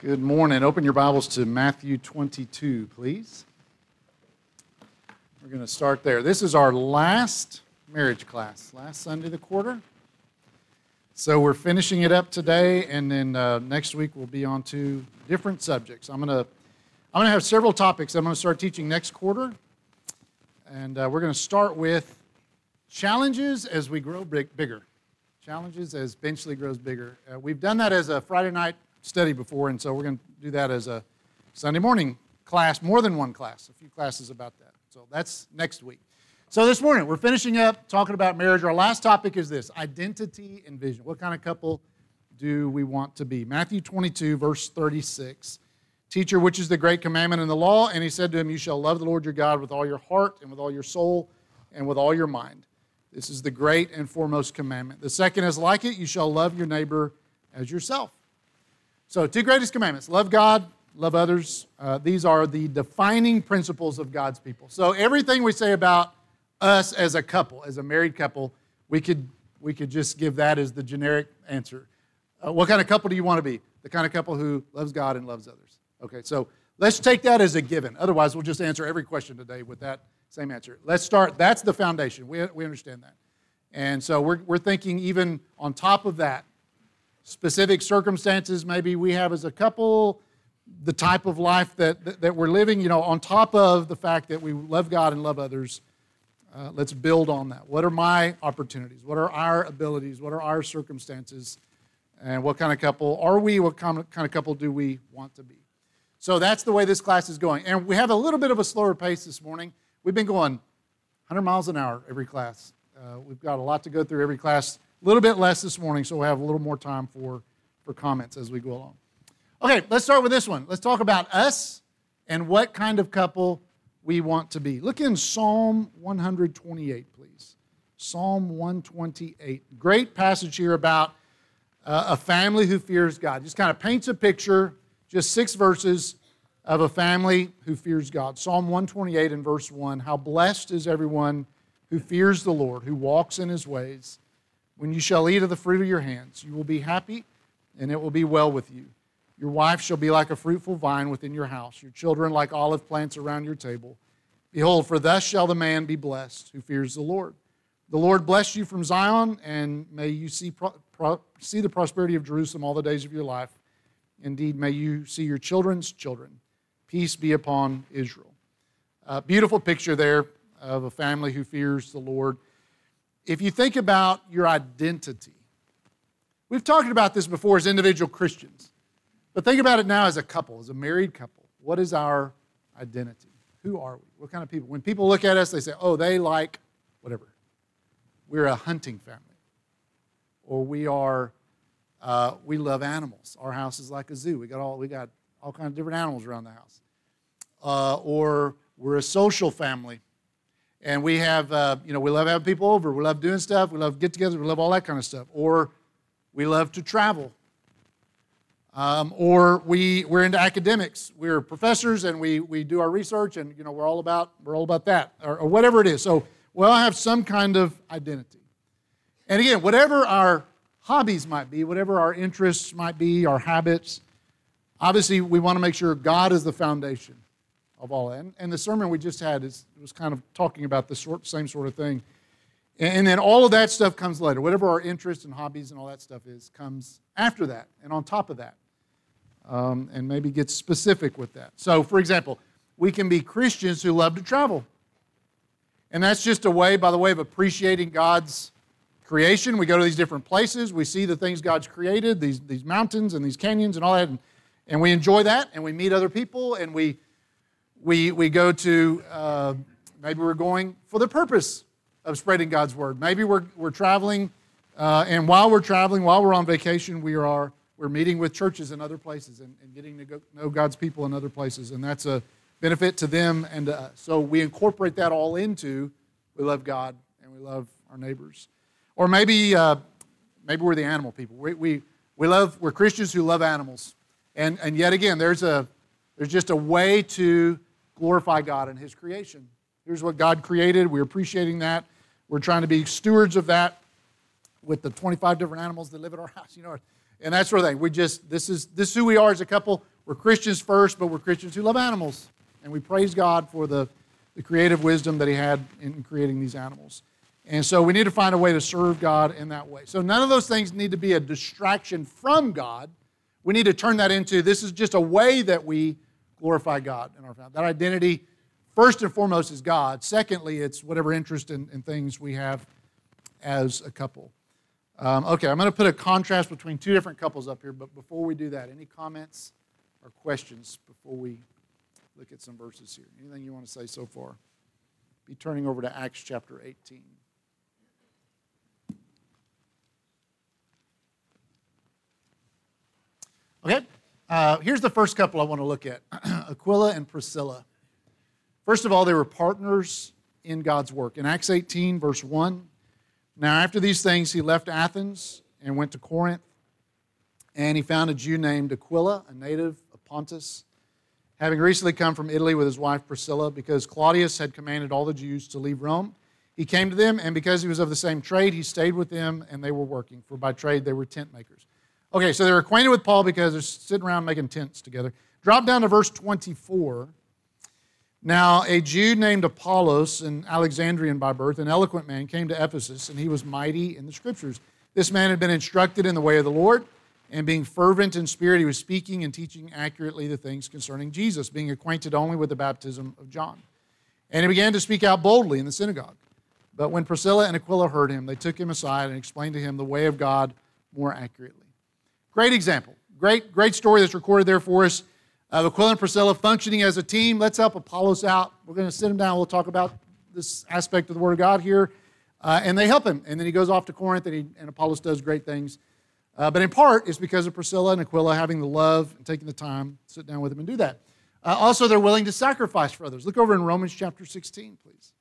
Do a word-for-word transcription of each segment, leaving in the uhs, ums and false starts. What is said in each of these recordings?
Good morning. Open your Bibles to Matthew twenty-two, please. We're going to start there. This is our last marriage class, last Sunday of the quarter. So we're finishing it up today, and then uh, next week we'll be on to different subjects. I'm going to I'm going to have several topics I'm going to start teaching next quarter, and uh, we're going to start with challenges as we grow big, bigger. Challenges as Benchley grows bigger. Uh, we've done that as a Friday night study before, and so we're going to do that as a Sunday morning class, more than one class, a few classes about that. So that's next week. So this morning, we're finishing up talking about marriage. Our last topic is this, identity and vision. What kind of couple do we want to be? Matthew twenty-two, verse thirty-six. Teacher, which is the great commandment in the law? And he said to him, you shall love the Lord your God with all your heart and with all your soul and with all your mind. This is the great and foremost commandment. The second is like it, you shall love your neighbor as yourself. So two greatest commandments, love God, love others. Uh, these are the defining principles of God's people. So everything we say about us as a couple, as a married couple, we could we could just give that as the generic answer. Uh, what kind of couple do you want to be? The kind of couple who loves God and loves others. Okay, so let's take that as a given. Otherwise, we'll just answer every question today with that same answer. Let's start. That's the foundation. We, we understand that. And so we're we're thinking even on top of that, specific circumstances maybe we have as a couple, the type of life that, that, that we're living, you know, on top of the fact that we love God and love others, uh, let's build on that. What are my opportunities? What are our abilities? What are our circumstances? And what kind of couple are we? What kind of, kind of couple do we want to be? So that's the way this class is going. And we have a little bit of a slower pace this morning. We've been going one hundred miles an hour every class. Uh, we've got a lot to go through every class. A little bit less this morning, so we'll have a little more time for, for comments as we go along. Okay, let's start with this one. Let's talk about us and what kind of couple we want to be. Look in Psalm one twenty-eight, please. Psalm one twenty-eight. Great passage here about uh, a family who fears God. Just kind of paints a picture, just six verses of a family who fears God. Psalm one twenty-eight and verse one. How blessed is everyone who fears the Lord, who walks in his ways. When you shall eat of the fruit of your hands, you will be happy, and it will be well with you. Your wife shall be like a fruitful vine within your house, your children like olive plants around your table. Behold, for thus shall the man be blessed who fears the Lord. The Lord bless you from Zion, and may you see, pro- pro- see the prosperity of Jerusalem all the days of your life. Indeed, may you see your children's children. Peace be upon Israel. Uh, beautiful picture there of a family who fears the Lord. If you think about your identity, we've talked about this before as individual Christians, but think about it now as a couple, as a married couple. What is our identity? Who are we? What kind of people? When people look at us, they say, oh, they like whatever. We're a hunting family. Or we are, uh, we love animals. Our house is like a zoo. We got all, we got all kinds of different animals around the house. Uh, or we're a social family. And we have, uh, you know, we love having people over. We love doing stuff. We love get-togethers. We love all that kind of stuff. Or we love to travel. Um, or we, we're into academics. We're professors, and we, we do our research, and, you know, we're all about, we're all about that, or, or whatever it is. So we all have some kind of identity. And again, whatever our hobbies might be, whatever our interests might be, our habits, obviously we want to make sure God is the foundation of all that. And, and the sermon we just had is, was kind of talking about the sort, same sort of thing. And, and then all of that stuff comes later. Whatever our interests and hobbies and all that stuff is, comes after that and on top of that. Um, and maybe get specific with that. So, for example, we can be Christians who love to travel. And that's just a way, by the way, of appreciating God's creation. We go to these different places. We see the things God's created, these, these mountains and these canyons and all that. And, and we enjoy that, and we meet other people, and we We we go to, uh, maybe we're going for the purpose of spreading God's word. Maybe we're we're traveling, uh, and while we're traveling, while we're on vacation, we are we're meeting with churches in other places and, and getting to go, know God's people in other places, and that's a benefit to them and to us. So we incorporate that all into we love God and we love our neighbors, or maybe uh, maybe we're the animal people. We we we love we're Christians who love animals, and and yet again, there's a there's just a way to glorify God and His creation. Here's what God created. We're appreciating that. We're trying to be stewards of that with the twenty-five different animals that live at our house, you know, and that sort of thing. We just, this is this is who we are as a couple. we're Christians first, but we're Christians who love animals. And we praise God for the, the creative wisdom that he had in creating these animals. And so we need to find a way to serve God in that way. So none of those things need to be a distraction from God. We need to turn that into, this is just a way that we glorify God in our family. That identity, first and foremost, is God. Secondly, it's whatever interest in, in things we have as a couple. Um, okay, I'm going to put a contrast between two different couples up here, but before we do that, any comments or questions before we look at some verses here? Anything you want to say so far? Be turning over to Acts chapter eighteen. Okay, uh, here's the first couple I want to look at, Aquila and Priscilla. First of all, they were partners in God's work. In Acts eighteen, verse one, now after these things he left Athens and went to Corinth, and he found a Jew named Aquila, a native of Pontus, having recently come from Italy with his wife Priscilla, because Claudius had commanded all the Jews to leave Rome. He came to them, and because he was of the same trade, he stayed with them, and they were working, for by trade they were tent makers. Okay, so they're acquainted with Paul because they're sitting around making tents together. Drop down to verse twenty-four. Now, a Jew named Apollos, an Alexandrian by birth, an eloquent man, came to Ephesus, and he was mighty in the Scriptures. This man had been instructed in the way of the Lord, and being fervent in spirit, he was speaking and teaching accurately the things concerning Jesus, being acquainted only with the baptism of John. And he began to speak out boldly in the synagogue. But when Priscilla and Aquila heard him, they took him aside and explained to him the way of God more accurately. Great example. Great, great story that's recorded there for us. Uh, Aquila and Priscilla functioning as a team. Let's help Apollos out. We're going to sit him down. We'll talk about this aspect of the Word of God here. Uh, and they help him. And then he goes off to Corinth, and, he, and Apollos does great things. Uh, but in part, it's because of Priscilla and Aquila having the love and taking the time to sit down with him and do that. Uh, also, they're willing to sacrifice for others. Look over in Romans chapter sixteen, please.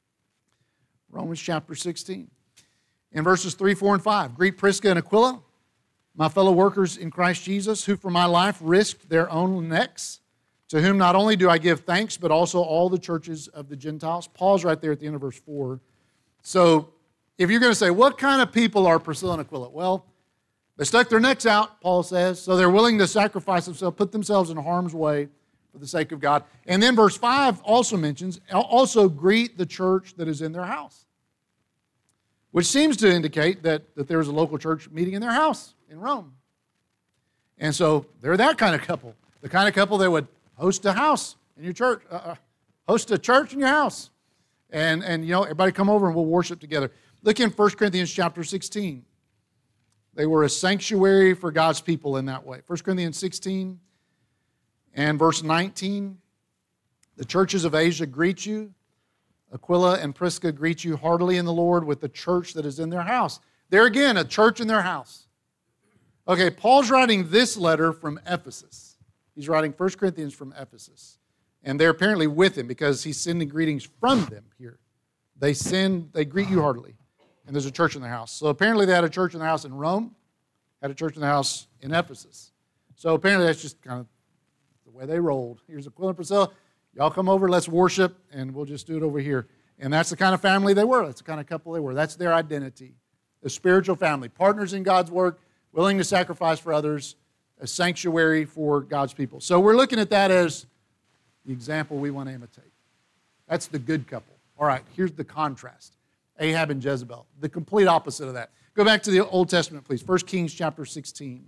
Romans chapter sixteen. In verses three, four, and five. Greet Prisca and Aquila, my fellow workers in Christ Jesus, who for my life risked their own necks, to whom not only do I give thanks, but also all the churches of the Gentiles. Paul's right there at the end of verse four. So if you're going to say, what kind of people are Priscilla and Aquila? Well, they stuck their necks out, Paul says, so they're willing to sacrifice themselves, put themselves in harm's way for the sake of God. And then verse five also mentions, also greet the church that is in their house, which seems to indicate that, that there was a local church meeting in their house in Rome. And so they're that kind of couple, the kind of couple that would host a house in your church, uh, host a church in your house. And, and, you know, everybody come over and we'll worship together. Look in First Corinthians chapter sixteen. They were a sanctuary for God's people in that way. First Corinthians sixteen and verse nineteen. The churches of Asia greet you. Aquila and Prisca greet you heartily in the Lord with the church that is in their house. There again, a church in their house. Okay, Paul's writing this letter from Ephesus. He's writing First Corinthians from Ephesus. And they're apparently with him because he's sending greetings from them here. They send, they greet you heartily. And there's a church in their house. So apparently they had a church in their house in Rome, had a church in the house in Ephesus. So apparently that's just kind of the way they rolled. Here's Aquila and Priscilla. Y'all come over, let's worship, and we'll just do it over here. And that's the kind of family they were. That's the kind of couple they were. That's their identity. A spiritual family, partners in God's work, willing to sacrifice for others, a sanctuary for God's people. So we're looking at that as the example we want to imitate. That's the good couple. All right, here's the contrast. Ahab and Jezebel, the complete opposite of that. Go back to the Old Testament, please. First Kings chapter sixteen.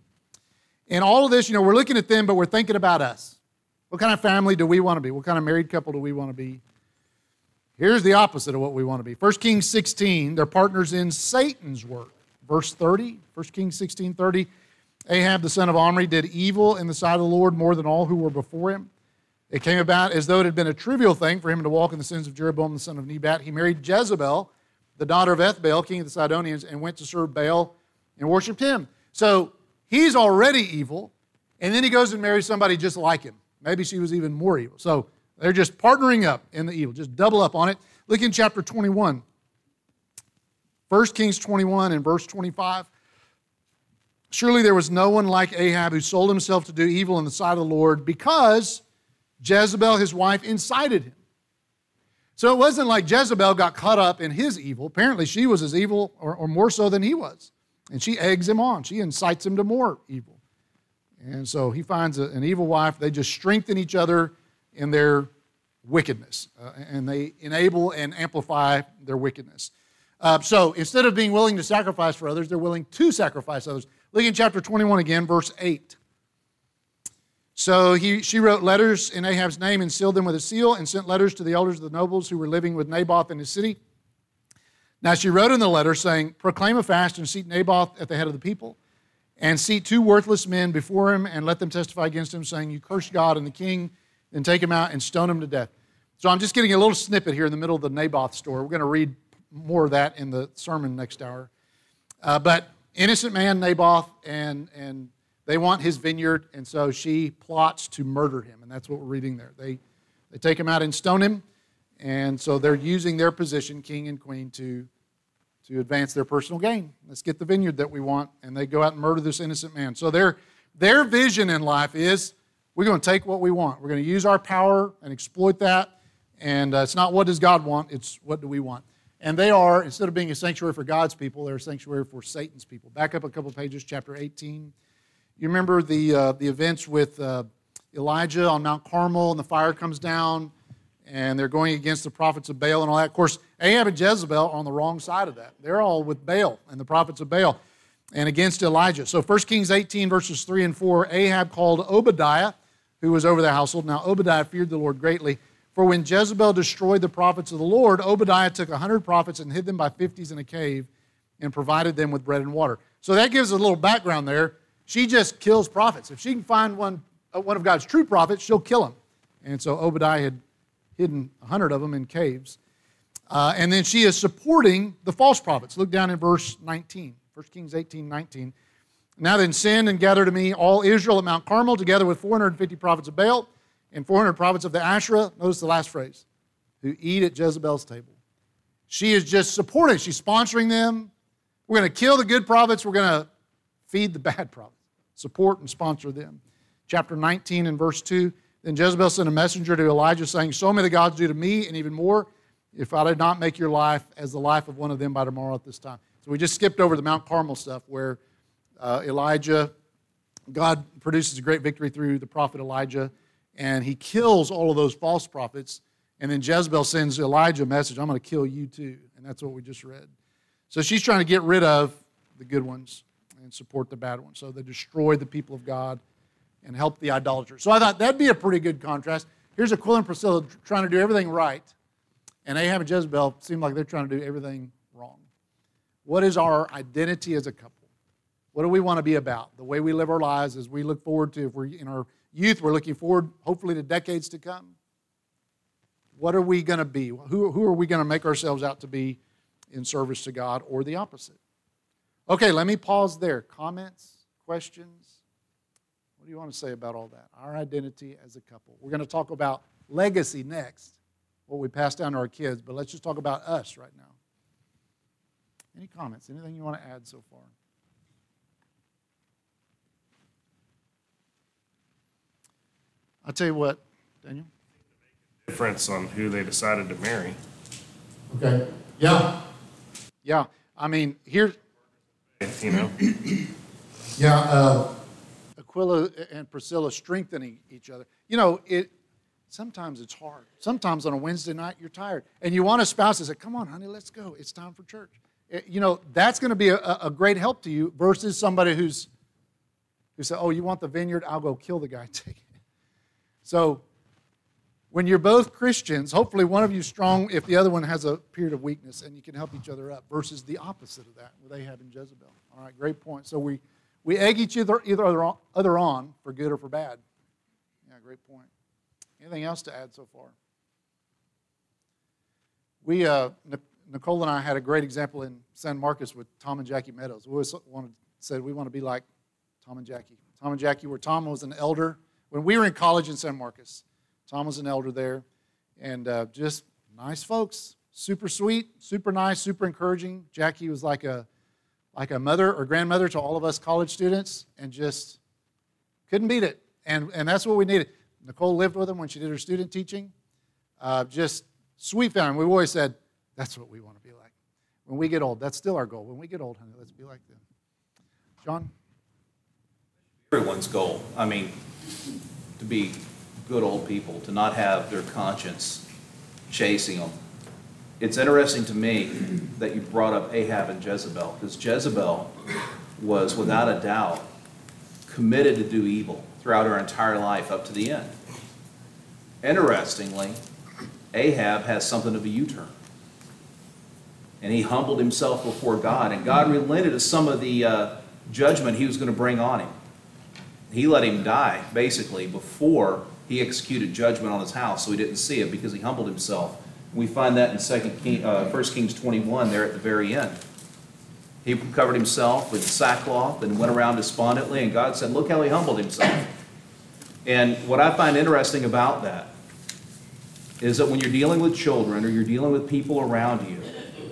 In all of this, you know, we're looking at them, but we're thinking about us. What kind of family do we want to be? What kind of married couple do we want to be? Here's the opposite of what we want to be. First Kings sixteen, they're partners in Satan's work. Verse thirty, First Kings sixteen thirty, Ahab the son of Omri did evil in the sight of the Lord more than all who were before him. It came about as though it had been a trivial thing for him to walk in the sins of Jeroboam the son of Nebat. He married Jezebel, the daughter of Ethbaal, king of the Sidonians, and went to serve Baal and worshipped him. So he's already evil, and then he goes and marries somebody just like him. Maybe she was even more evil. So they're just partnering up in the evil, just double up on it. Look in chapter twenty-one. First Kings twenty-one and verse twenty-five. Surely there was no one like Ahab who sold himself to do evil in the sight of the Lord because Jezebel, his wife, incited him. So it wasn't like Jezebel got caught up in his evil. Apparently she was as evil or, or more so than he was. And she eggs him on. She incites him to more evil. And so he finds a, an evil wife. They just strengthen each other in their wickedness, uh, and they enable and amplify their wickedness. Uh, so instead of being willing to sacrifice for others, they're willing to sacrifice others. Look in chapter twenty-one again, verse eight. So he, she wrote letters in Ahab's name and sealed them with a seal and sent letters to the elders of the nobles who were living with Naboth in his city. Now she wrote in the letter saying, proclaim a fast and seat Naboth at the head of the people, and seat two worthless men before him and let them testify against him, saying, you curse God and the king, then take him out and stone him to death. So I'm just getting a little snippet here in the middle of the Naboth story. We're going to read more of that in the sermon next hour. Uh, but innocent man, Naboth, and, and they want his vineyard, and so she plots to murder him, and that's what we're reading there. They, they take him out and stone him, and so they're using their position, king and queen, to, to advance their personal gain. Let's get the vineyard that we want, and they go out and murder this innocent man. So their, their vision in life is, we're going to take what we want. We're going to use our power and exploit that, and uh, it's not what does God want, it's what do we want. And they are, instead of being a sanctuary for God's people, they're a sanctuary for Satan's people. Back up a couple pages, chapter eighteen. You remember the, uh, the events with uh, Elijah on Mount Carmel, and the fire comes down, and they're going against the prophets of Baal and all that. Of course, Ahab and Jezebel are on the wrong side of that. They're all with Baal and the prophets of Baal and against Elijah. So First Kings eighteen, verses three and four, Ahab called Obadiah, who was over the household. Now Obadiah feared the Lord greatly, for when Jezebel destroyed the prophets of the Lord, Obadiah took a hundred prophets and hid them by fifties in a cave and provided them with bread and water. So that gives a little background there. She just kills prophets. If she can find one, uh, one of God's true prophets, she'll kill him. And so Obadiah had hidden a hundred of them in caves. Uh, and then she is supporting the false prophets. Look down in verse nineteen, First Kings eighteen, nineteen. Now then send and gather to me all Israel at Mount Carmel, together with four hundred fifty prophets of Baal and four hundred prophets of the Asherah. Notice the last phrase, who eat at Jezebel's table. She is just supporting. She's sponsoring them. We're going to kill the good prophets. We're going to feed the bad prophets. Support and sponsor them. Chapter nineteen and verse two, then Jezebel sent a messenger to Elijah saying, so may the gods do to me and even more if I did not make your life as the life of one of them by tomorrow at this time. So we just skipped over the Mount Carmel stuff where uh, Elijah, God produces a great victory through the prophet Elijah, and he kills all of those false prophets, and then Jezebel sends Elijah a message, I'm going to kill you too, and that's what we just read. So she's trying to get rid of the good ones and support the bad ones. So they destroy the people of God and help the idolaters. So I thought that'd be a pretty good contrast. Here's Aquila and Priscilla trying to do everything right, and Ahab and Jezebel seem like they're trying to do everything wrong. What is our identity as a couple? What do we want to be about? The way we live our lives as we look forward to, if we're in our youth, we're looking forward hopefully to decades to come. What are we going to be? Who, who are we going to make ourselves out to be in service to God, or the opposite? Okay, let me pause there. Comments, questions? What do you want to say about all that? Our identity as a couple. We're going to talk about legacy next, what we pass down to our kids, but let's just talk about us right now. Any comments? Anything you want to add so far? I'll tell you what, Daniel. Difference on who they decided to marry. Okay. Yeah. Yeah. I mean, here's, You know, yeah, uh, Aquila and Priscilla strengthening each other. You know, it. Sometimes it's hard. Sometimes on a Wednesday night you're tired, and you want a spouse to say, "Come on, honey, let's go. It's time for church." It, you know, that's going to be a, a great help to you versus somebody who's who said, "Oh, you want the vineyard? I'll go kill the guy." Take it. So, when you're both Christians, hopefully one of you is strong if the other one has a period of weakness, and you can help each other up, versus the opposite of that, what they had in Jezebel. All right, great point. So we, we egg each other either other, other on for good or for bad. Yeah, great point. Anything else to add so far? We, uh, Nicole and I had a great example in San Marcos with Tom and Jackie Meadows. We always wanted, said we want to be like Tom and Jackie. Tom and Jackie, where Tom was an elder. When we were in college in San Marcos, Tom was an elder there, and uh, just nice folks, super sweet, super nice, super encouraging. Jackie was like a like a mother or grandmother to all of us college students, and just couldn't beat it. And and that's what we needed. Nicole lived with him when she did her student teaching. Uh, just sweet family. We always said, that's what we want to be like. When we get old, that's still our goal. When we get old, honey, let's be like them. John? everyone's goal. I mean, to be good old people, to not have their conscience chasing them. It's interesting to me that you brought up Ahab and Jezebel, because Jezebel was, without a doubt, committed to do evil throughout her entire life up to the end. Interestingly, Ahab has something of a U-turn. And he humbled himself before God, and God relented of some of the uh, judgment he was going to bring on him. He let him die, basically, before he executed judgment on his house, so he didn't see it because he humbled himself. We find that in Second King, uh, First Kings twenty-one there at the very end. He covered himself with sackcloth and went around despondently, and God said, look how he humbled himself. And what I find interesting about that is that when you're dealing with children or you're dealing with people around you,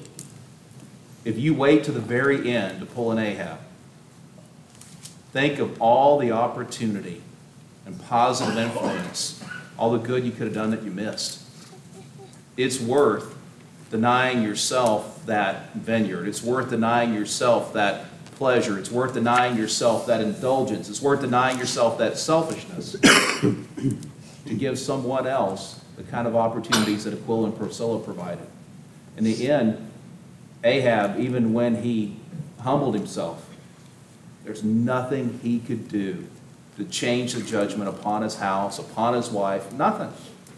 if you wait to the very end to pull an Ahab, think of all the opportunity and positive influence, all the good you could have done that you missed. It's worth denying yourself that vineyard. It's worth denying yourself that pleasure. It's worth denying yourself that indulgence. It's worth denying yourself that selfishness to give someone else the kind of opportunities that Aquila and Priscilla provided. In the end, Ahab, even when he humbled himself, there's nothing he could do to change the judgment upon his house, upon his wife, nothing.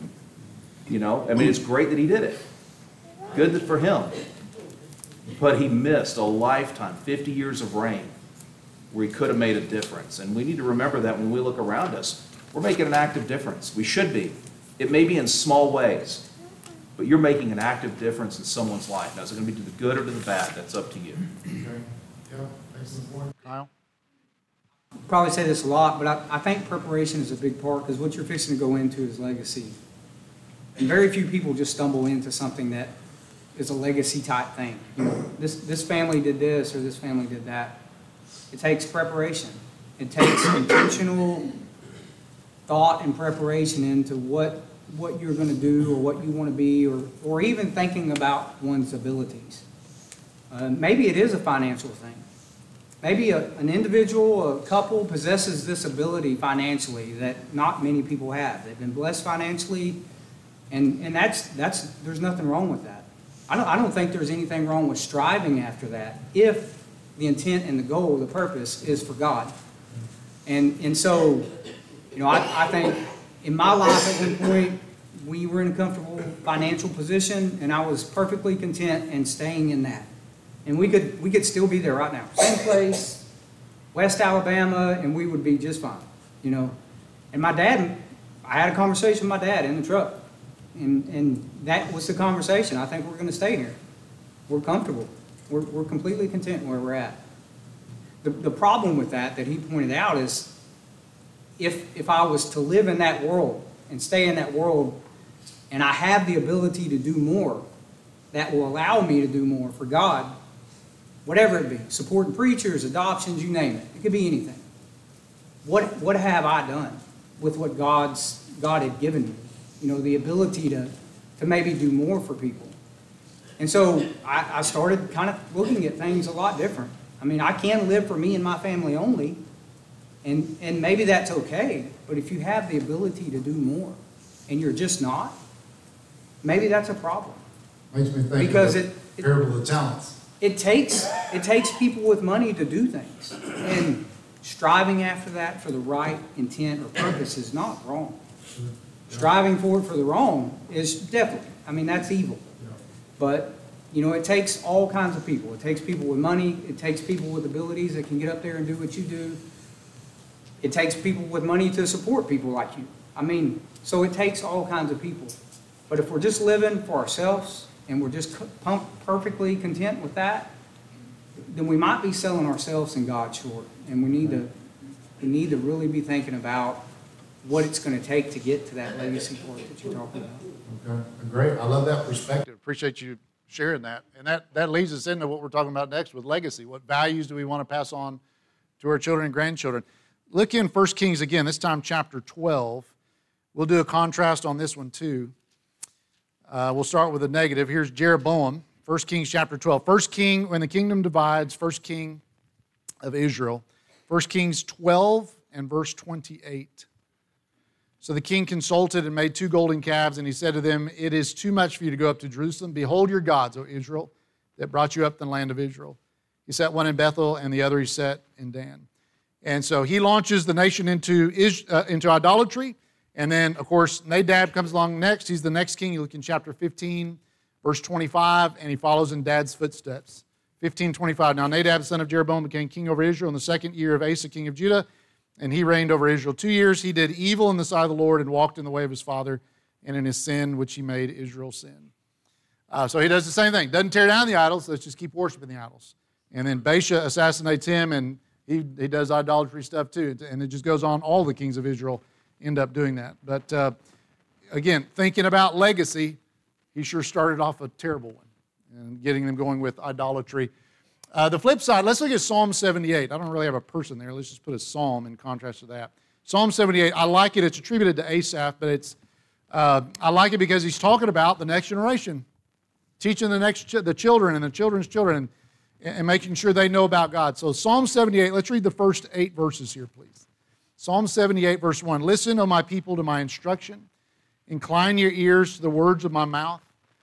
You know, I mean, it's great that he did it. Good for him. But he missed a lifetime, fifty years of reign, where he could have made a difference. And we need to remember that when we look around us, we're making an active difference. We should be. It may be in small ways, but you're making an active difference in someone's life. Now, is it going to be to the good or to the bad? That's up to you. Okay. Yeah, excellent point. Kyle? Probably say this a lot, but I, I think preparation is a big part, because what you're fixing to go into is legacy. And very few people just stumble into something that is a legacy type thing. You know, this, this family did this or this family did that. It takes preparation. It takes intentional thought and preparation into what, what you're going to do or what you want to be, or, or even thinking about one's abilities. Uh, maybe it is a financial thing. Maybe a, an individual, a couple possesses this ability financially that not many people have. They've been blessed financially, and, and that's, that's, there's nothing wrong with that. I don't, I don't think there's anything wrong with striving after that if the intent and the goal, the purpose is for God. And, and so, you know, I, I think in my life at one point, we were in a comfortable financial position, and I was perfectly content in staying in that. And we could, we could still be there right now. Same place, West Alabama, and we would be just fine, you know. And my dad, I had a conversation with my dad in the truck. And, and that was the conversation. I think we're going to stay here. We're comfortable. We're, we're completely content where we're at. The, the problem with that, that he pointed out, is if, if I was to live in that world and stay in that world, and I have the ability to do more, that will allow me to do more for God, whatever it be, supporting preachers, adoptions, you name it. It could be anything. What, what have I done with what God's, God had given me? You know, the ability to, to maybe do more for people. And so I, I started kind of looking at things a lot different. I mean, I can live for me and my family only, and, and maybe that's okay, but if you have the ability to do more and you're just not, maybe that's a problem. Makes me think Because of it- the parable of the talents. It takes, it takes people with money to do things, and striving after that for the right intent or purpose is not wrong. Striving for it for the wrong is definitely, I mean, that's evil. Yeah. But, you know, it takes all kinds of people. It takes people with money. It takes people with abilities that can get up there and do what you do. It takes people with money to support people like you. I mean, so it takes all kinds of people. But if we're just living for ourselves and we're just pump, perfectly content with that, then we might be selling ourselves and God short. And we need to, we need to really be thinking about what it's going to take to get to that legacy part that you're talking about. Okay, great. I love that perspective. Appreciate you sharing that. And that, that leads us into what we're talking about next with legacy. What values do we want to pass on to our children and grandchildren? Look in First Kings again, this time chapter twelve. We'll do a contrast on this one too. Uh, we'll start with the negative. Here's Jeroboam, First Kings chapter twelve. First king, when the kingdom divides, first king of Israel. First Kings twelve, and verse twenty-eight. So the king consulted and made two golden calves, and he said to them, "It is too much for you to go up to Jerusalem. Behold your gods, O Israel, that brought you up to the land of Israel." He set one in Bethel, and the other he set in Dan. And so he launches the nation into, uh, into idolatry. And then, of course, Nadab comes along next. He's the next king. You look in chapter fifteen, verse twenty-five, and he follows in Dad's footsteps. fifteen twenty-five. Now Nadab, son of Jeroboam, became king over Israel in the second year of Asa, king of Judah, and he reigned over Israel two years. He did evil in the sight of the Lord and walked in the way of his father and in his sin, which he made Israel sin. Uh, so he does the same thing. Doesn't tear down the idols. Let's just keep worshiping the idols. And then Baasha assassinates him, and he, he does idolatry stuff too. And it just goes on. All the kings of Israel end up doing that. But uh, again, thinking about legacy, he sure started off a terrible one and getting them going with idolatry. Uh, the flip side, let's look at Psalm seventy-eight. I don't really have a person there. Let's just put a psalm in contrast to that. Psalm seventy-eight, I like it. It's attributed to Asaph, but it's uh, I like it because he's talking about the next generation, teaching the next ch- the children and the children's children, and, and making sure they know about God. So Psalm seventy-eight, let's read the first eight verses here, please. Psalm seventy-eight, verse one. Listen, O my people, to my instruction. Incline your ears to the words of my mouth.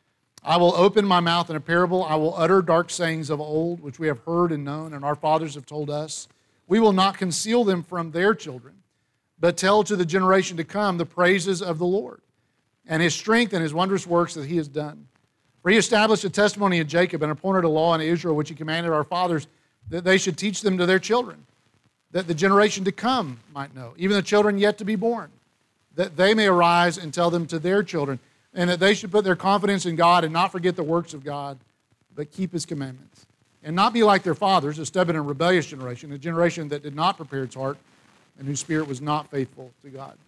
I will open my mouth in a parable. I will utter dark sayings of old, which we have heard and known, and our fathers have told us. We will not conceal them from their children, but tell to the generation to come the praises of the Lord, and his strength and his wondrous works that he has done. For he established a testimony in Jacob and appointed a law in Israel, which he commanded our fathers, that they should teach them to their children, that the generation to come might know, even the children yet to be born, that they may arise and tell them to their children, and that they should put their confidence in God and not forget the works of God, but keep his commandments, and not be like their fathers, a stubborn and rebellious generation, a generation that did not prepare its heart and whose spirit was not faithful to God.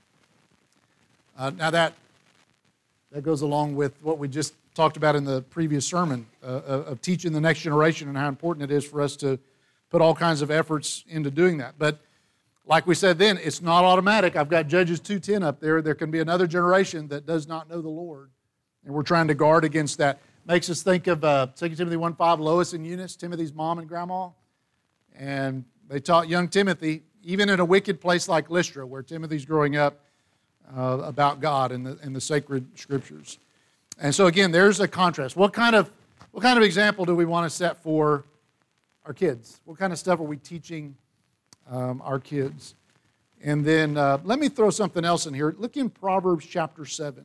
Uh, now that, that goes along with what we just talked about in the previous sermon uh, of teaching the next generation and how important it is for us to put all kinds of efforts into doing that. But like we said then, it's not automatic. I've got Judges two ten up there. There can be another generation that does not know the Lord, and we're trying to guard against that. Makes us think of uh, Second Timothy one five, Lois and Eunice, Timothy's mom and grandma. And they taught young Timothy, even in a wicked place like Lystra, where Timothy's growing up, uh, about God and the, and the sacred scriptures. And so again, there's a contrast. What kind of, what kind of example do we want to set for our kids? What kind of stuff are we teaching Um, our kids? And then uh, let me throw something else in here. Look in Proverbs chapter seven.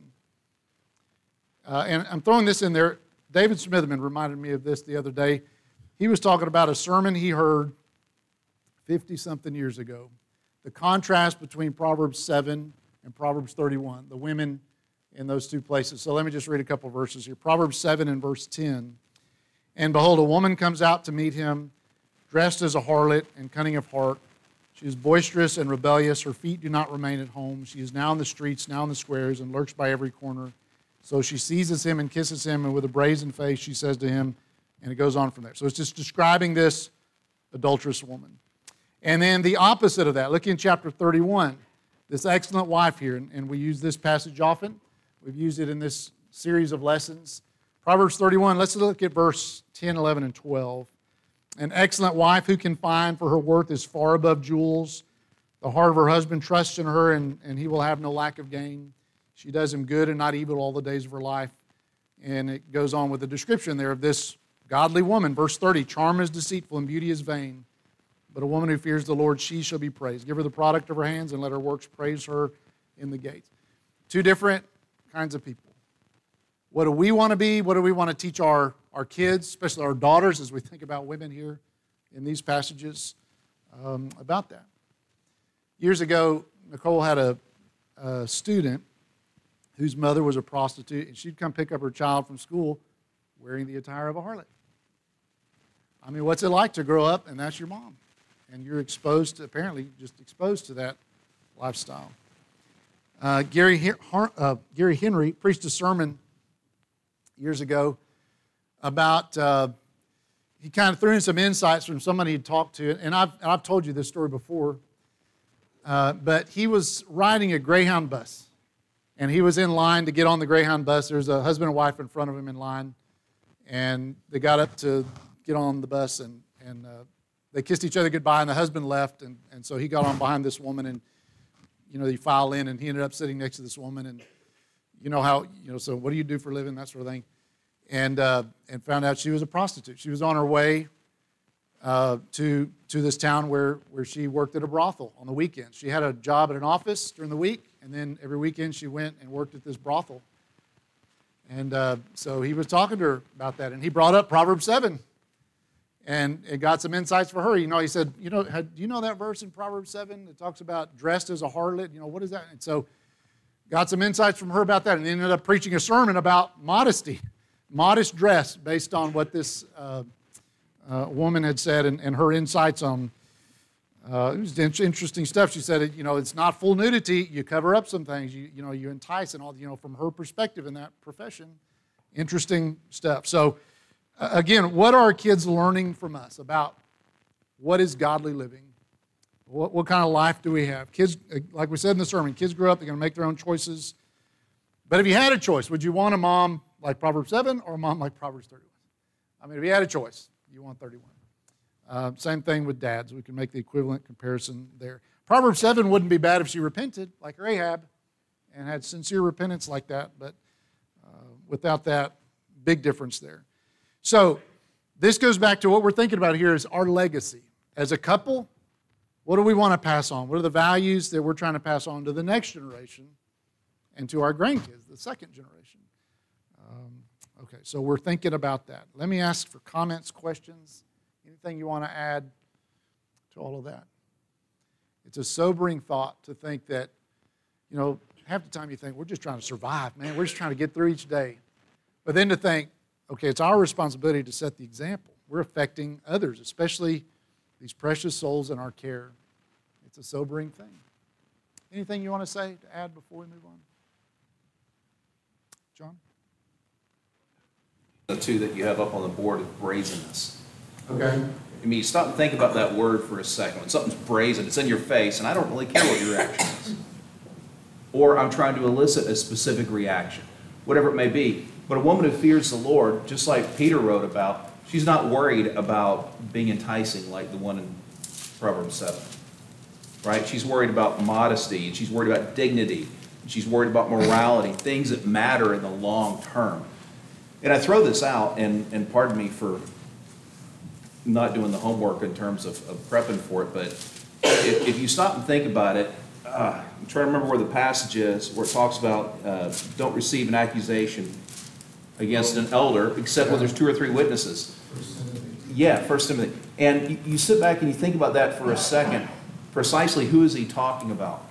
Uh, and I'm throwing this in there. David Smitherman reminded me of this the other day. He was talking about a sermon he heard fifty-something years ago. The contrast between Proverbs seven and Proverbs thirty-one, the women in those two places. So let me just read a couple verses here. Proverbs seven and verse ten. And behold, a woman comes out to meet him, dressed as a harlot and cunning of heart. She is boisterous and rebellious. Her feet do not remain at home. She is now in the streets, now in the squares, and lurks by every corner. So she seizes him and kisses him, and with a brazen face she says to him, and it goes on from there. So it's just describing this adulterous woman. And then the opposite of that, look in chapter thirty-one, this excellent wife here, and, and we use this passage often. We've used it in this series of lessons. Proverbs thirty-one, let's look at verse ten, eleven, and twelve. An excellent wife who can find, for her worth is far above jewels. The heart of her husband trusts in her, and, and he will have no lack of gain. She does him good and not evil all the days of her life. And it goes on with the description there of this godly woman. Verse thirty, charm is deceitful and beauty is vain, but a woman who fears the Lord, she shall be praised. Give her the product of her hands and let her works praise her in the gates. Two different kinds of people. What do we want to be? What do we want to teach our, our kids, especially our daughters, as we think about women here in these passages um, about that? Years ago, Nicole had a, a student whose mother was a prostitute, and she'd come pick up her child from school wearing the attire of a harlot. I mean, what's it like to grow up and that's your mom? And you're exposed to, apparently, just exposed to that lifestyle. Uh, Gary, uh, Gary Henry preached a sermon years ago about, uh, he kind of threw in some insights from somebody he'd talked to, and I've, and I've told you this story before, uh, but he was riding a Greyhound bus, and he was in line to get on the Greyhound bus. There's a husband and wife in front of him in line, and they got up to get on the bus, and, and uh, they kissed each other goodbye, and the husband left, and, and so he got on behind this woman, and, you know, they file in, and he ended up sitting next to this woman, and you know how, you know, so what do you do for a living, that sort of thing, and uh, and found out she was a prostitute. She was on her way uh, to to this town where, where she worked at a brothel on the weekends. She had a job at an office during the week, and then every weekend she went and worked at this brothel. And uh, so he was talking to her about that, and he brought up Proverbs seven. And it got some insights for her. You know, he said, you know, had, do you know that verse in Proverbs seven that talks about dressed as a harlot? You know, what is that? And so got some insights from her about that, and ended up preaching a sermon about modesty, modest dress, based on what this uh, uh, woman had said and, and her insights on, uh, it was interesting stuff. She said, you know, it's not full nudity. You cover up some things. You, you know, you entice and all, you know, from her perspective in that profession. Interesting stuff. So, again, what are our kids learning from us about what is godly living? What, what kind of life do we have? Kids, like we said in the sermon, kids grow up, they're going to make their own choices. But if you had a choice, would you want a mom like Proverbs seven or a mom like Proverbs thirty-one? I mean, if you had a choice, you want thirty-one. Uh, same thing with dads. We can make the equivalent comparison there. Proverbs seven wouldn't be bad if she repented, like Rahab, and had sincere repentance like that. But uh, without that, big difference there. So this goes back to what we're thinking about here is our legacy. As a couple, what do we want to pass on? What are the values that we're trying to pass on to the next generation and to our grandkids, the second generation? Um, okay, so we're thinking about that. Let me ask for comments, questions, anything you want to add to all of that. It's a sobering thought to think that, you know, half the time you think, we're just trying to survive, man. We're just trying to get through each day. But then to think, okay, it's our responsibility to set the example. We're affecting others, especially these precious souls in our care. It's a sobering thing. Anything you want to say to add before we move on? John? The two that you have up on the board is brazenness. Okay. I mean, you stop and think about that word for a second. When something's brazen, it's in your face, and I don't really care what your reaction is. Or I'm trying to elicit a specific reaction, whatever it may be. But a woman who fears the Lord, just like Peter wrote about, she's not worried about being enticing like the one in Proverbs seven, right? She's worried about modesty, and she's worried about dignity, and she's worried about morality, things that matter in the long term. And I throw this out, and, and pardon me for not doing the homework in terms of, of prepping for it, but if, if you stop and think about it, uh, I'm trying to remember where the passage is, where it talks about uh, don't receive an accusation against an elder, except when there's two or three witnesses. Yeah, First Timothy. And you, you sit back and you think about that for a second. Precisely who is he talking about?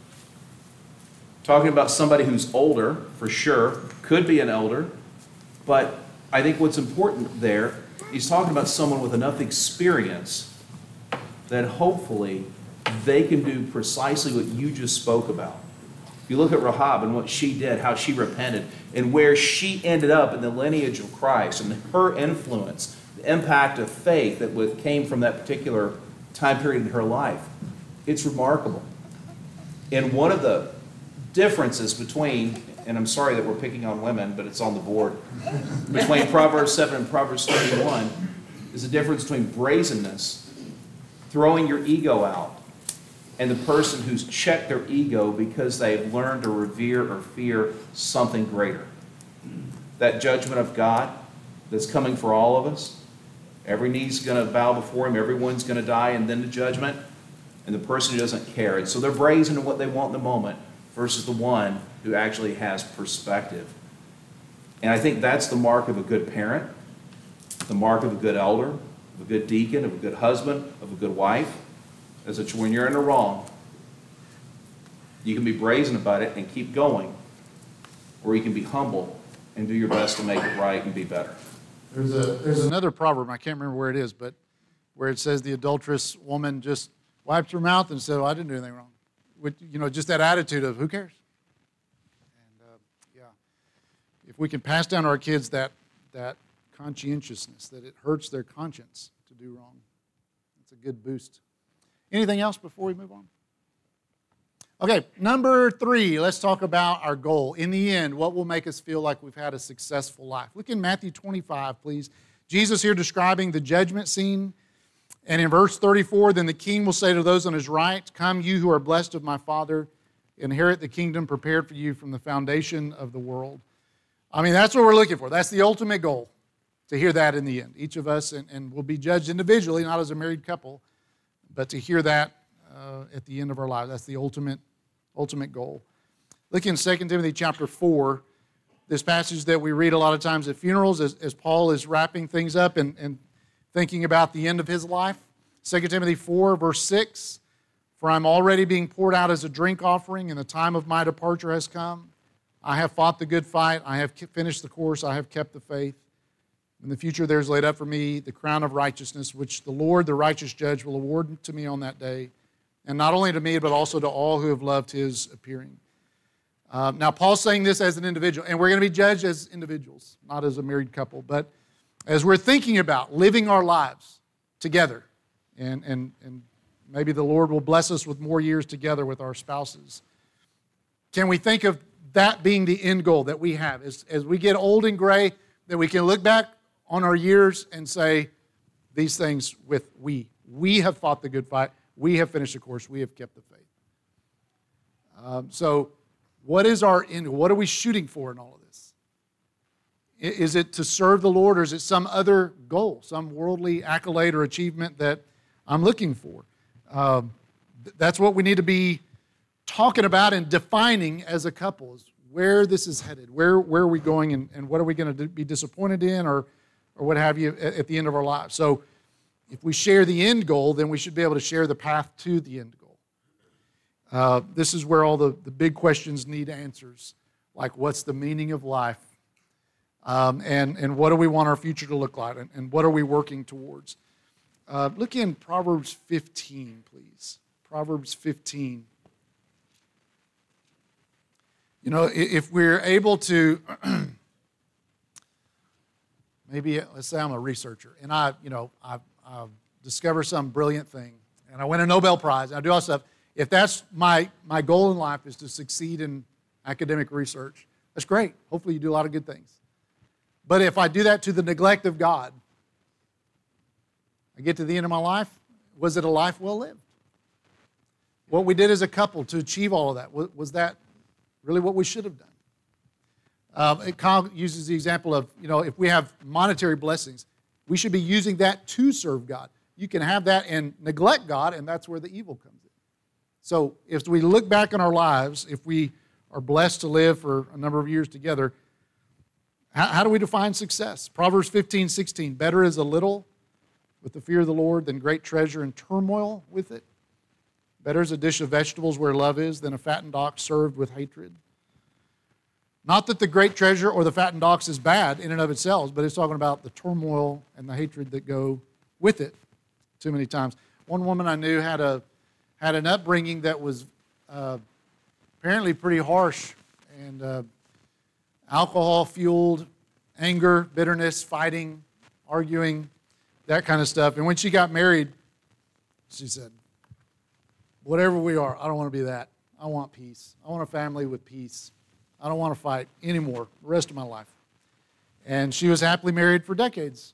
Talking about somebody who's older, for sure, could be an elder, but I think what's important there, he's talking about someone with enough experience that hopefully they can do precisely what you just spoke about. You look at Rahab and what she did, how she repented, and where she ended up in the lineage of Christ, and her influence, the impact of faith that came from that particular time period in her life. It's remarkable. And one of the differences between, and I'm sorry that we're picking on women, but it's on the board, between Proverbs seven and Proverbs thirty-one is the difference between brazenness, throwing your ego out, and the person who's checked their ego because they've learned to revere or fear something greater. That judgment of God that's coming for all of us, every knee's going to bow before him, everyone's going to die, and then the judgment, and the person who doesn't care. And so they're brazen in what they want in the moment versus the one who actually has perspective. And I think that's the mark of a good parent, the mark of a good elder, of a good deacon, of a good husband, of a good wife. Is that when you're in the wrong, you can be brazen about it and keep going, or you can be humble and do your best to make it right and be better. There's a there's another proverb, I can't remember where it is, but where it says the adulterous woman just wiped her mouth and said, well, I didn't do anything wrong. With, you know, just that attitude of who cares? And uh, yeah, if we can pass down to our kids that that conscientiousness, that it hurts their conscience to do wrong, it's a good boost. Anything else before we move on? Okay, number three, let's talk about our goal. In the end, what will make us feel like we've had a successful life? Look in Matthew twenty-five, please. Jesus here describing the judgment scene, And in verse thirty-four, then the king will say to those on his right, come, you who are blessed of my Father, inherit the kingdom prepared for you from the foundation of the world. I mean, that's what we're looking for. That's the ultimate goal, to hear that in the end. Each of us, and, and we'll be judged individually, not as a married couple, but to hear that uh, at the end of our lives. That's the ultimate, ultimate goal. Look in Second Timothy chapter four, this passage that we read a lot of times at funerals as, as Paul is wrapping things up and, and thinking about the end of his life. Second Timothy four, verse six, for I'm already being poured out as a drink offering, and the time of my departure has come. I have fought the good fight. I have finished the course. I have kept the faith. In the future there is laid up for me the crown of righteousness, which the Lord, the righteous judge, will award to me on that day, and not only to me, but also to all who have loved his appearing. Uh, now, Paul's saying this as an individual, and we're going to be judged as individuals, not as a married couple, but as we're thinking about living our lives together, and, and, and maybe the Lord will bless us with more years together with our spouses, can we think of that being the end goal that we have? As, as we get old and gray, that we can look back on our years and say these things with we. We have fought the good fight. We have finished the course. We have kept the faith. Um, so what is our end? What are we shooting for in all of this? Is it to serve the Lord, or is it some other goal, some worldly accolade or achievement that I'm looking for? Um, that's what we need to be talking about and defining as a couple, is where this is headed. Where, where are we going, and, and what are we going to be disappointed in, or or what have you, at the end of our lives. So if we share the end goal, then we should be able to share the path to the end goal. Uh, this is where all the, the big questions need answers, like what's the meaning of life, um, and, and what do we want our future to look like, and, and what are we working towards. Uh, look in Proverbs fifteen, please. Proverbs fifteen. You know, if we're able to... Maybe, let's say I'm a researcher, and I, you know, I, I discover some brilliant thing, and I win a Nobel Prize, and I do all that stuff. If that's my, my goal in life is to succeed in academic research, that's great. Hopefully you do a lot of good things. But if I do that to the neglect of God, I get to the end of my life, was it a life well lived? What we did as a couple to achieve all of that, was that really what we should have done? Um, it kind of uses the example of, you know, if we have monetary blessings, we should be using that to serve God. You can have that and neglect God, and that's where the evil comes in. So if we look back in our lives, if we are blessed to live for a number of years together, how, how do we define success? Proverbs fifteen, sixteen, better is a little with the fear of the Lord than great treasure and turmoil with it. Better is a dish of vegetables where love is than a fattened ox served with hatred. Not that the great treasure or the fattened ox is bad in and of itself, but it's talking about the turmoil and the hatred that go with it too many times. One woman I knew had a had an upbringing that was uh, apparently pretty harsh, and uh, alcohol-fueled anger, bitterness, fighting, arguing, that kind of stuff. And when she got married, she said, whatever we are, I don't want to be that. I want peace. I want a family with peace. I don't want to fight anymore the rest of my life. And she was happily married for decades.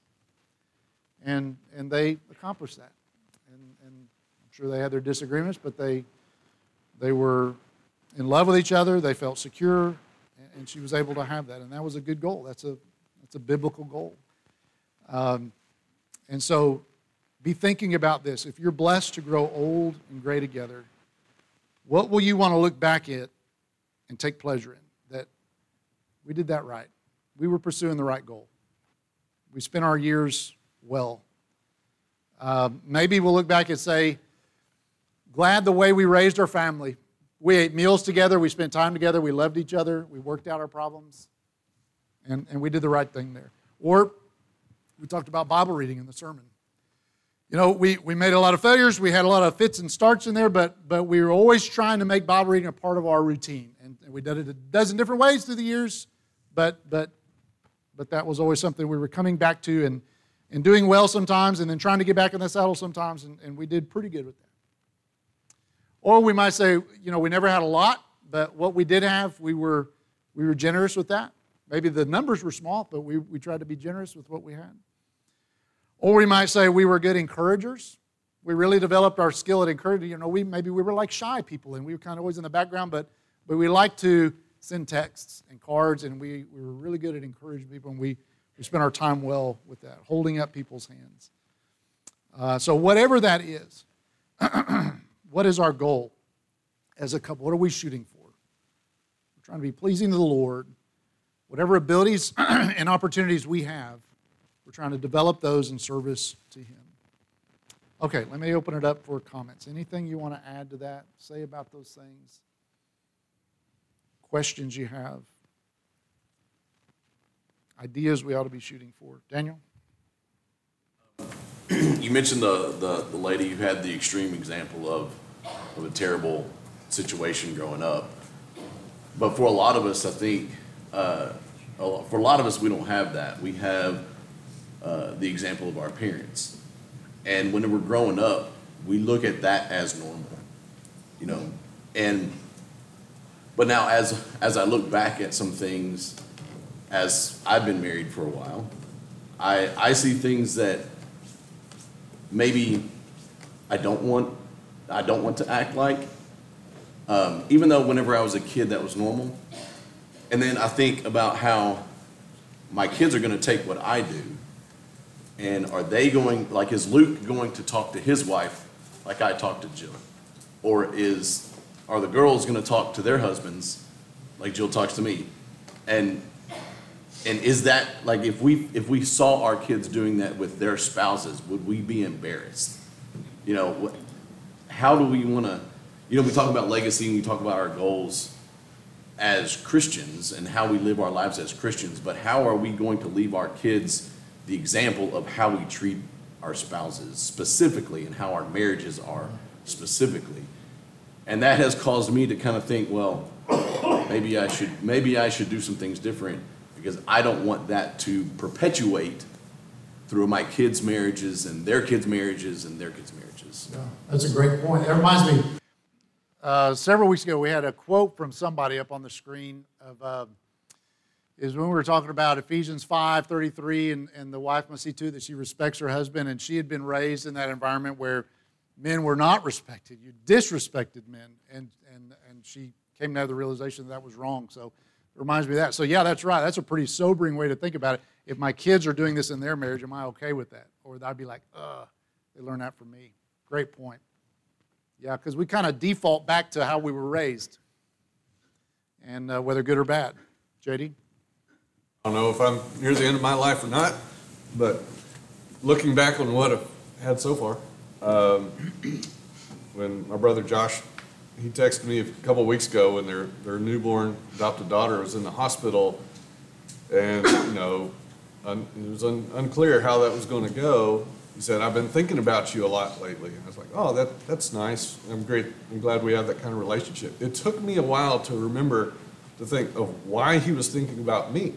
And and they accomplished that. And, and I'm sure they had their disagreements, but they they were in love with each other. They felt secure, and she was able to have that. And that was a good goal. That's a that's a biblical goal. Um, and so be thinking about this. If you're blessed to grow old and gray together, what will you want to look back at and take pleasure in? That we did that right. We were pursuing the right goal. We spent our years well. Uh, maybe we'll look back and say, glad the way we raised our family. We ate meals together. We spent time together. We loved each other. We worked out our problems. And, and we did the right thing there. Or we talked about Bible reading in the sermon. You know, we, we made a lot of failures. We had a lot of fits and starts in there, but, but we were always trying to make Bible reading a part of our routine. And, and we did it a dozen different ways through the years, but but but that was always something we were coming back to and, and doing well sometimes, and then trying to get back in the saddle sometimes, and, and we did pretty good with that. Or we might say, you know, we never had a lot, but what we did have, we were we were generous with that. Maybe the numbers were small, but we, we tried to be generous with what we had. Or we might say we were good encouragers. we really developed our skill at encouraging. You know, we maybe we were like shy people, and we were kind of always in the background, but but we liked to send texts and cards, and we, we were really good at encouraging people, and we, we spent our time well with that, holding up people's hands. Uh, so whatever that is, what is our goal as a couple? What are we shooting for? We're trying to be pleasing to the Lord. Whatever abilities and opportunities we have, we're trying to develop those in service to Him. Okay, let me open it up for comments. Anything you want to add to that? Say about those things? Questions you have? Ideas we ought to be shooting for? Daniel? You mentioned the, the, the lady who had the extreme example of, of a terrible situation growing up. But for a lot of us, I think, uh, a lot, for a lot of us, we don't have that. We have uh, the example of our parents. And when we're growing up, we look at that as normal, you know. And but now as as I look back at some things, as I've been married for a while, I I see things that maybe I don't want I don't want to act like. Um, even though whenever I was a kid that was normal. And then I think about how my kids are going to take what I do. And are they going, like, is Luke going to talk to his wife like I talked to Jill? Or is, are the girls going to talk to their husbands like Jill talks to me? And and is that, like, if we if we saw our kids doing that with their spouses, would we be embarrassed? You know, what, how do we want to, you know, we talk about legacy and we talk about our goals as Christians and how we live our lives as Christians, but how are we going to leave our kids the example of how we treat our spouses specifically and how our marriages are specifically? And that has caused me to kind of think, well, maybe I should maybe I should do some things different, because I don't want that to perpetuate through my kids' marriages and their kids' marriages and their kids' marriages. Yeah, that's a great point. That reminds me, uh, several weeks ago we had a quote from somebody up on the screen of uh, is when we were talking about Ephesians five thirty-three, and, and the wife must see too that she respects her husband, and she had been raised in that environment where men were not respected. You disrespected men, and and and she came to the realization that that was wrong. So it reminds me of that. So yeah, that's right. That's a pretty sobering way to think about it. If my kids are doing this in their marriage, am I okay with that? Or I'd be like, ugh, they learned that from me. Great point. Yeah, because we kind of default back to how we were raised, and uh, whether good or bad. J D? I don't know if I'm near the end of my life or not, but looking back on what I've had so far, um, when my brother Josh, he texted me a couple of weeks ago when their, their newborn adopted daughter was in the hospital, and, you know, un, it was un, unclear how that was going to go. He said, I've been thinking about you a lot lately. And I was like, oh, that, that's nice. I'm great. I'm glad we have that kind of relationship. It took me a while to remember to think of why he was thinking about me.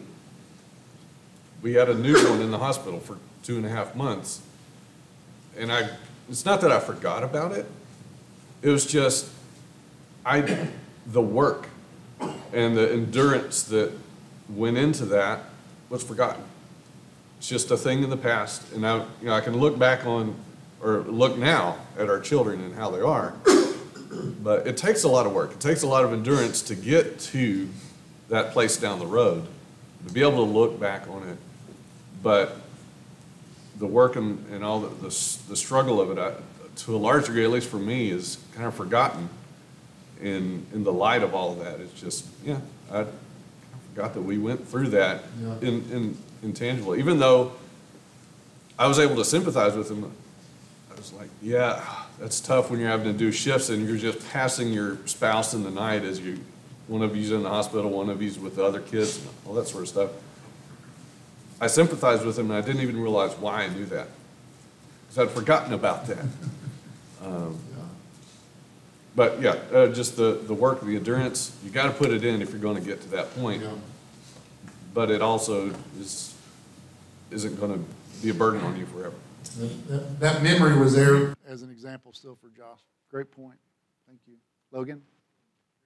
We had a newborn in the hospital for two and a half months. And I, it's not that I forgot about it. It was just, I, the work and the endurance that went into that was forgotten. It's just a thing in the past, and I, you know, I can look back on, or look now at our children and how they are, but it takes a lot of work. It takes a lot of endurance to get to that place down the road, to be able to look back on it. But the work and, and all the, the, the struggle of it, I, to a large degree, at least for me, is kind of forgotten in, in the light of all of that. It's just, yeah, I forgot that we went through that yeah. in, in intangible. Even though I was able to sympathize with him, I was like, yeah, that's tough when you're having to do shifts and you're just passing your spouse in the night as you, one of you's in the hospital, one of you's with the other kids, and all that sort of stuff. I sympathized with him, and I didn't even realize why I knew that, because I'd forgotten about that. Um, but yeah, uh, just the, the work, the endurance, you got to put it in if you're going to get to that point. Yeah. But it also is, isn't going to be a burden on you forever. That, that memory was there as an example still for Josh. Great point. Thank you. Logan?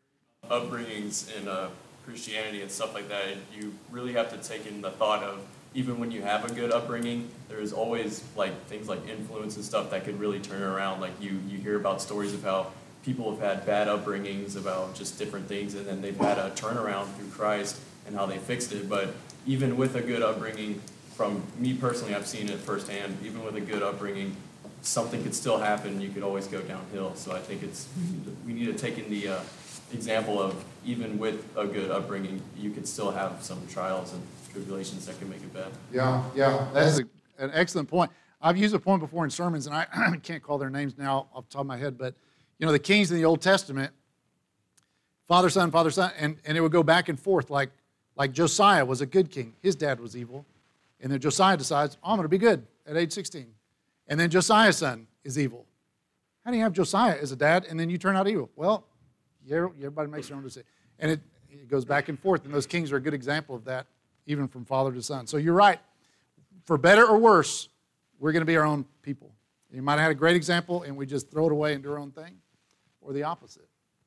Upbringings in uh, Christianity and stuff like that, and you really have to take in the thought of even when you have a good upbringing, there's always like things like influence and stuff that could really turn it around. Like you, you hear about stories of how people have had bad upbringings about just different things, and then they've had a turnaround through Christ and how they fixed it. But even with a good upbringing, from me personally, I've seen it firsthand, even with a good upbringing, something could still happen. You could always go downhill. So I think it's, we need to take in the uh, example of even with a good upbringing, you could still have some trials and tribulations that can make it bad. Yeah, yeah, that's a, an excellent point. I've used a point before in sermons, and I can't call their names now off the top of my head, but you know, the kings in the Old Testament, father, son, father, son, and, and it would go back and forth. Like, like Josiah was a good king. His dad was evil. And then Josiah decides, oh, I'm going to be good at age sixteen. And then Josiah's son is evil. How do you have Josiah as a dad, and then you turn out evil? Well, everybody makes their own decision. And it, it goes back and forth, and those kings are a good example of that, even from father to son. So you're right. For better or worse, we're going to be our own people. You might have had a great example, and we just throw it away and do our own thing, or the opposite.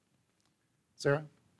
Sarah?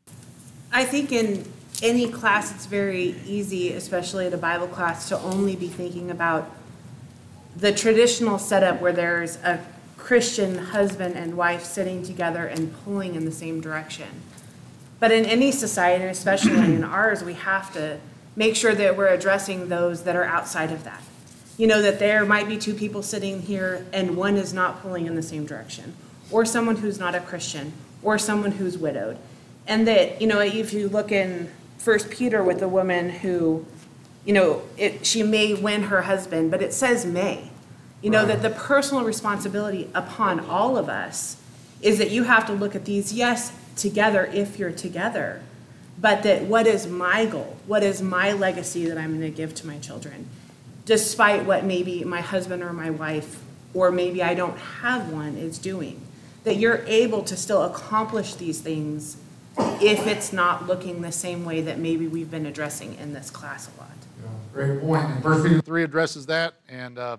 I think in any class, it's very easy, especially at a Bible class, to only be thinking about the traditional setup where there's a Christian husband and wife sitting together and pulling in the same direction. But in any society, especially in ours, we have to make sure that we're addressing those that are outside of that. You know, that there might be two people sitting here and one is not pulling in the same direction, or someone who's not a Christian, or someone who's widowed. And that, you know, if you look in First Peter with the woman who, you know, it, she may win her husband, but it says may. You know, that the personal responsibility upon all of us is that you have to look at these, yes, together if you're together, but that what is my goal? What is my legacy that I'm going to give to my children? Despite what maybe my husband or my wife, or maybe I don't have one, is doing. That you're able to still accomplish these things if it's not looking the same way that maybe we've been addressing in this class a lot. Yeah, great point. And First Peter three addresses that, and uh,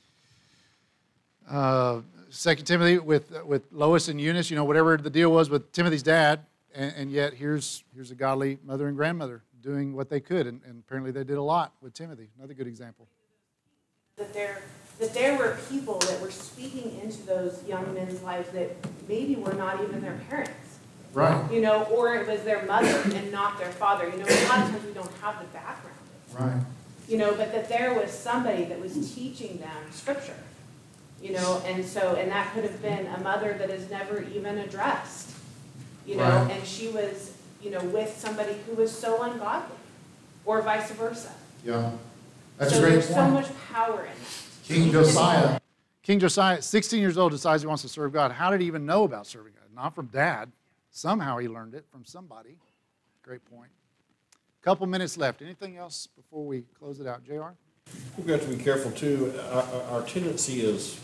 uh, Second Timothy with with Lois and Eunice. You know, whatever the deal was with Timothy's dad, and, and yet here's here's a godly mother and grandmother doing what they could, and, and apparently they did a lot with Timothy. Another good example. That there that there were people that were speaking into those young men's lives that maybe were not even their parents. Right. You know, or it was their mother and not their father. You know, a lot of times we don't have the background. Right. You know, but that there was somebody that was teaching them scripture. You know, and so, and that could have been a mother that is never even addressed. You know, Right. and she was, you know, with somebody who was so ungodly, or vice versa. Yeah. That's so a great there's point. so much power in it. King Josiah. King Josiah, sixteen years old, decides he wants to serve God. How did he even know about serving God? Not from dad. Somehow he learned it from somebody. Great point. Couple minutes left. Anything else before we close it out? J R? We've got to be careful, too. Our, our tendency as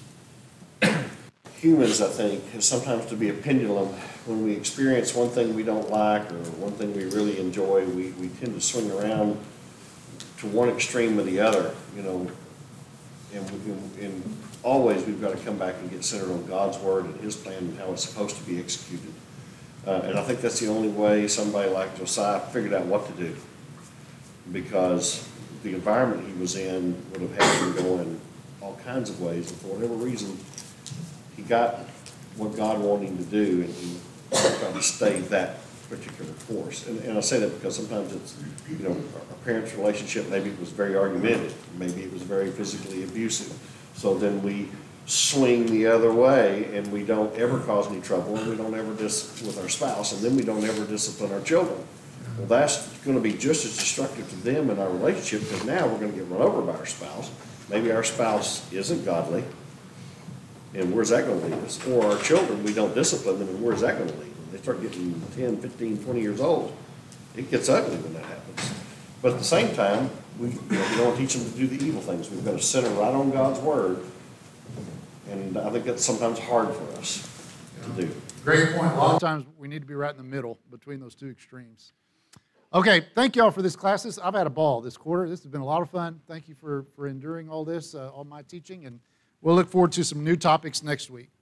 humans, I think, is sometimes to be a pendulum. When we experience one thing we don't like or one thing we really enjoy, we, we tend to swing around to one extreme or the other, you know. And, we, and always we've got to come back and get centered on God's Word and His plan and how it's supposed to be executed. Uh, and I think that's the only way somebody like Josiah figured out what to do, because the environment he was in would have had him going all kinds of ways, and for whatever reason, he got what God wanted him to do, and he tried to stay that particular course. And, and I say that because sometimes it's, you know, a parent's relationship, maybe it was very argumentative, maybe it was very physically abusive. So then we swing the other way, and we don't ever cause any trouble, and we don't ever dis with our spouse, and then we don't ever discipline our children. Well, that's going to be just as destructive to them in our relationship, because now we're going to get run over by our spouse. Maybe our spouse isn't godly, and where's that going to lead us? Or our children, we don't discipline them, and where's that going to lead them? They start getting ten, fifteen, twenty years old. It gets ugly when that happens. But at the same time, we, you know, we don't teach them to do the evil things. We've got to center right on God's Word. And I think that's sometimes hard for us to do. Great point. A lot of times we need to be right in the middle between those two extremes. Okay, thank you all for this classes. I've had a ball this quarter. This has been a lot of fun. Thank you for, for enduring all this, uh, all my teaching, and we'll look forward to some new topics next week.